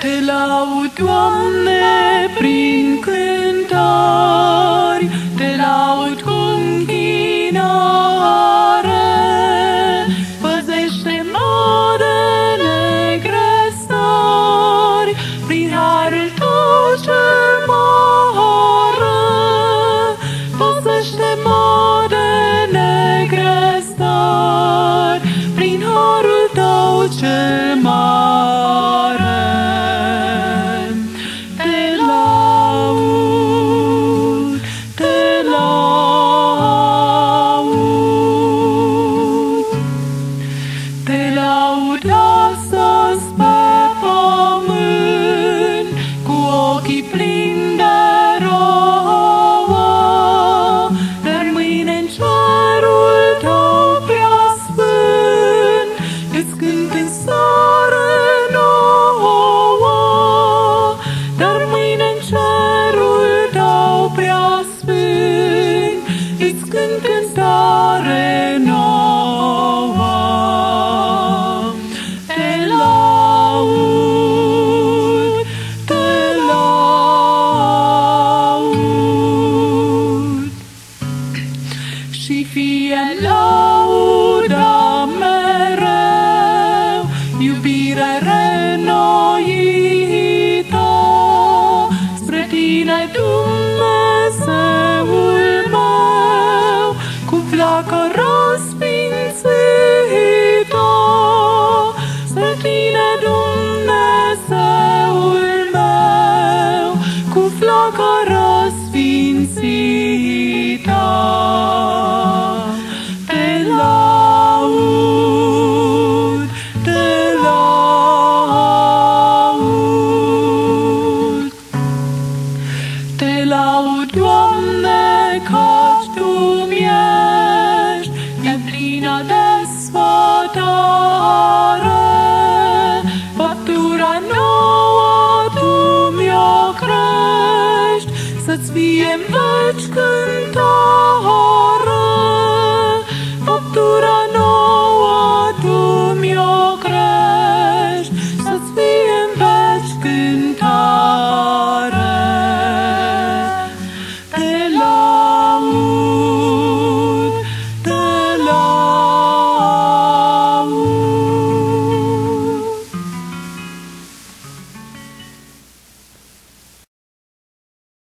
Te laud, Doamne, prin cântări, te laud cu închinare. Păzește-mă de negrestări, prin harul Tău cel mare. Păzește-mă de negrestări, prin harul Tău cel mare. Și fie lauda mereu, iubire reînnoită spre Tine, Dumnezeul meu, cu flacără sfințită. Spre Tine, Dumnezeul meu, cu flacără sfințită. Te laud, Doamne, căci Tu-mi ești deplină de